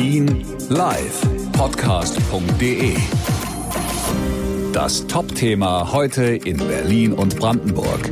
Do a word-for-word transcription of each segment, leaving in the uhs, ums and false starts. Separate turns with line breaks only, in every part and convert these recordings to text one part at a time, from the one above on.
Berlin live podcast punkt de. Das Top-Thema heute in Berlin und Brandenburg.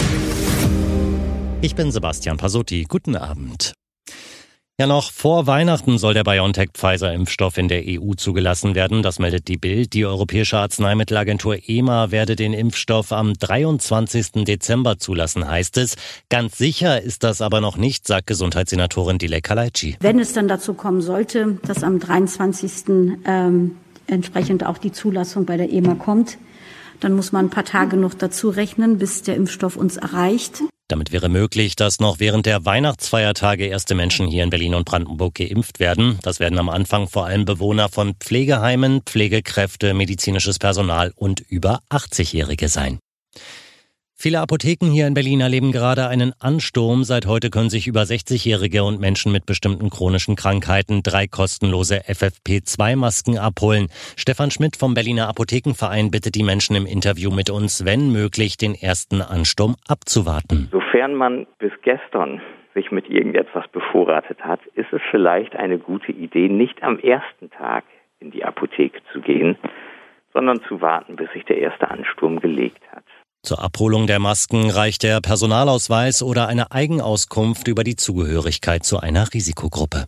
Ich bin Sebastian Pasotti. Guten Abend. Ja, noch vor Weihnachten soll der BioNTech-Pfizer-Impfstoff in der E U zugelassen werden. Das meldet die Bild. Die Europäische Arzneimittelagentur E M A werde den Impfstoff am dreiundzwanzigsten Dezember zulassen, heißt es. Ganz sicher ist das aber noch nicht, sagt Gesundheitssenatorin Dilek Kalaitschi.
Wenn es dann dazu kommen sollte, dass am dreiundzwanzigsten Ähm, entsprechend auch die Zulassung bei der E M A kommt, dann muss man ein paar Tage noch dazu rechnen, bis der Impfstoff uns erreicht.
Damit wäre möglich, dass noch während der Weihnachtsfeiertage erste Menschen hier in Berlin und Brandenburg geimpft werden. Das werden am Anfang vor allem Bewohner von Pflegeheimen, Pflegekräfte, medizinisches Personal und über achtzigjährige sein. Viele Apotheken hier in Berlin erleben gerade einen Ansturm. Seit heute können sich über sechzigjährige und Menschen mit bestimmten chronischen Krankheiten drei kostenlose F F P zwei Masken abholen. Stefan Schmidt vom Berliner Apothekenverein bittet die Menschen im Interview mit uns, wenn möglich, den ersten Ansturm abzuwarten.
Sofern man bis gestern sich mit irgendetwas bevorratet hat, ist es vielleicht eine gute Idee, nicht am ersten Tag in die Apotheke zu gehen, sondern zu warten, bis sich der erste Ansturm gelegt hat.
Zur Abholung der Masken reicht der Personalausweis oder eine Eigenauskunft über die Zugehörigkeit zu einer Risikogruppe.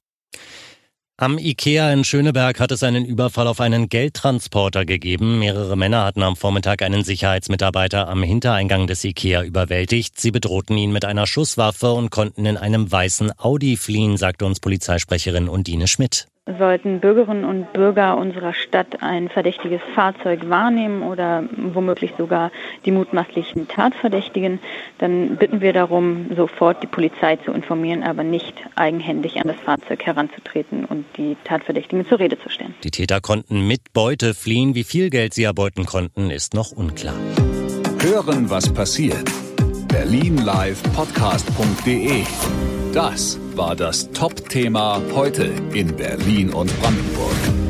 Am IKEA in Schöneberg hat es einen Überfall auf einen Geldtransporter gegeben. Mehrere Männer hatten am Vormittag einen Sicherheitsmitarbeiter am Hintereingang des IKEA überwältigt. Sie bedrohten ihn mit einer Schusswaffe und konnten in einem weißen Audi fliehen, sagte uns Polizeisprecherin Undine Schmidt.
Sollten Bürgerinnen und Bürger unserer Stadt ein verdächtiges Fahrzeug wahrnehmen oder womöglich sogar die mutmaßlichen Tatverdächtigen, dann bitten wir darum, sofort die Polizei zu informieren, aber nicht eigenhändig an das Fahrzeug heranzutreten und die Tatverdächtigen zur Rede zu stellen.
Die Täter konnten mit Beute fliehen. Wie viel Geld sie erbeuten konnten, ist noch unklar.
Hören, was passiert. Berlin live podcast punkt de. Das war das Top-Thema heute in Berlin und Brandenburg.